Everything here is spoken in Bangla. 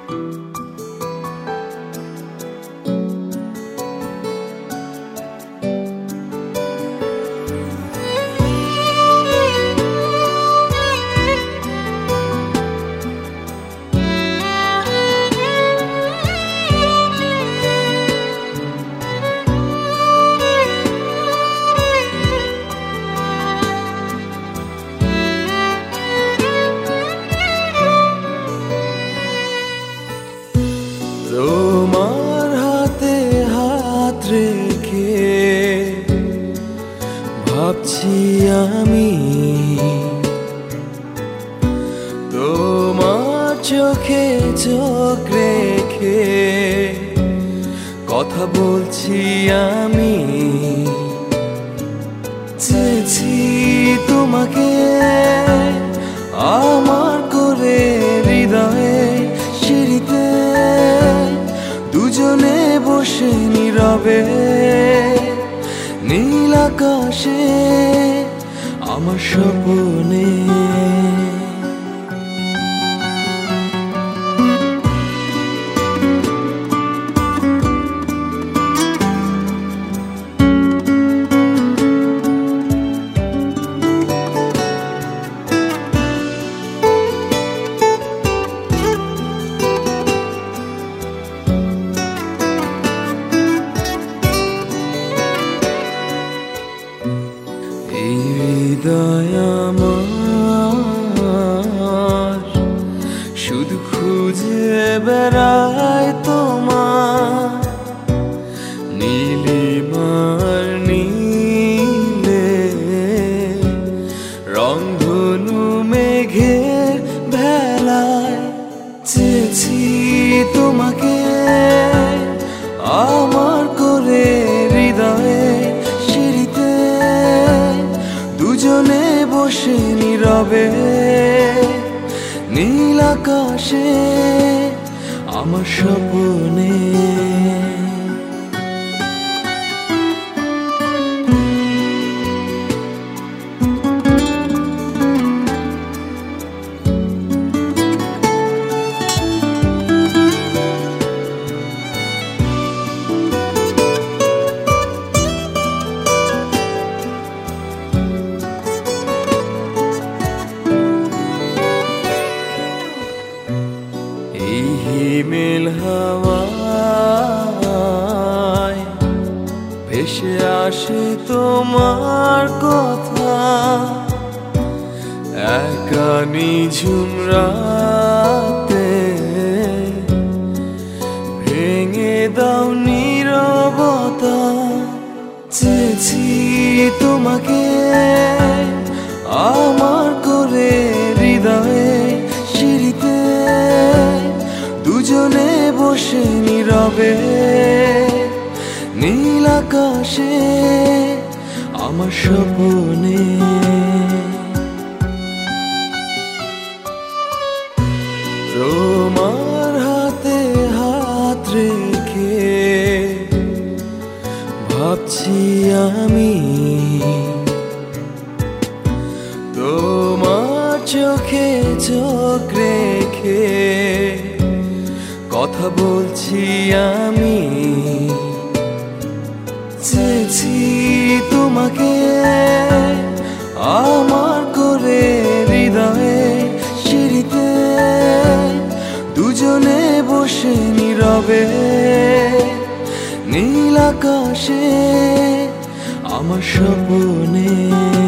তোমার হাতে হাত রেখে ভাবছি আমি, তোমার চোখে চোখ রেখে কথা বলছি আমি। চেয়েছি তোমাকে আমার করে হৃদয়ে সিঁড়িতে, দুজনে বসে নীরবে নীল আকাশে আমার স্বপ্নে। এই হৃদয় আমার শুধু খুঁজে বেড়ায় তোমার নীলিমার নীলে রংধনু মেঘের ভেলায়। চেয়েছি তোমাকে আমার করে হৃদয়ে সিঁড়িতে, দুজনে বসে নীরবে নীল আকাশে আমার স্বপ্নে। এই হিমেল হাওয়ায় ভেসে আসে তোমার কথা, একা নিঝুম রাতে ভেঙে দাও নীরবতা। চেয়েছি তোমাকে আমার করে হৃদয়ে সিঁড়িতে, দুজনে বসে নীরবে নীল আকাশে আমার স্বপ্নে। তোমার হাতে হাত রেখে ভাবছি আমি, তোমার চোখে চোখ রেখে কথা বলছি আমি। চেয়েছি তোমাকে আমার করে হৃদয়ে সিঁড়িতে, দুজনে বসে নীরবে নীল আকাশে আমার স্বপ্নে।